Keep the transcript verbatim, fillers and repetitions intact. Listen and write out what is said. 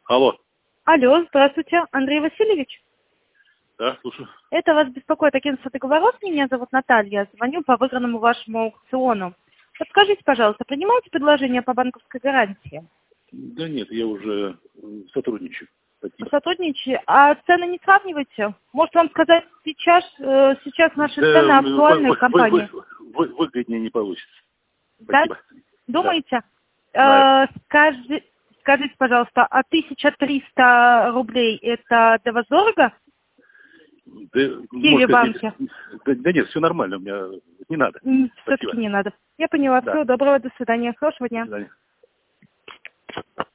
Алло. Алло, здравствуйте, Андрей Васильевич. Да, слушаю. Это вас беспокоит агентство договоров. Меня зовут Наталья. Звоню по выигранному вашему аукциону. Подскажите, пожалуйста, принимаете предложение по банковской гарантии? Да нет, я уже сотрудничаю. Сотрудничаете? А цены не сравниваете? Может вам сказать сейчас, э, сейчас наши Да, цены актуальны вы, в компании? вы, вы, вы, выгоднее не получится. Да? Спасибо. Думаете? Да. Э, скажи, скажите, пожалуйста, а тысяча триста рублей это для вас дорого? Да, В Киевбанке? Да, да нет, все нормально, у меня не надо. Все-таки не надо. Я поняла. Да. Всего доброго, до свидания. Хорошего До дня. свидания.